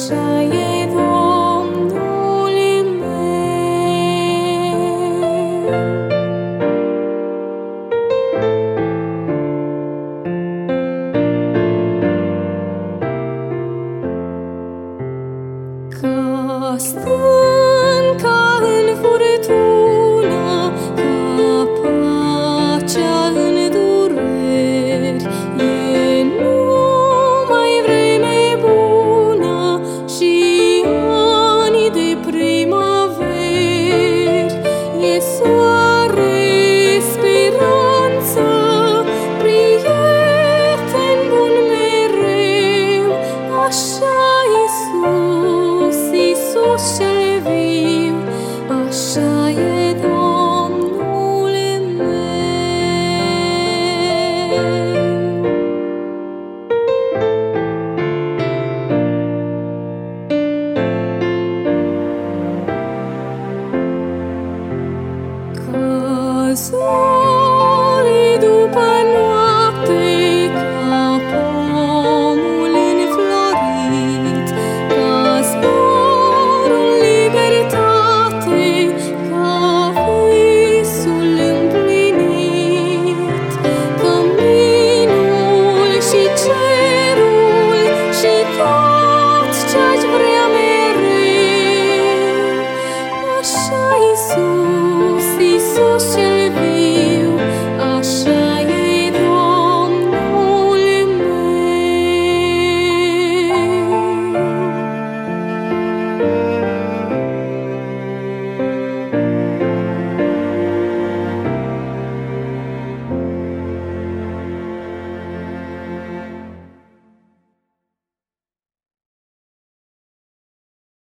Așa e Domnul meu. Ca stând ca în furtună, ca pacea în dureri, e numai vreme bună și ani de primăveri. E soare, speranță, prieten bun mereu, așa Iisus cel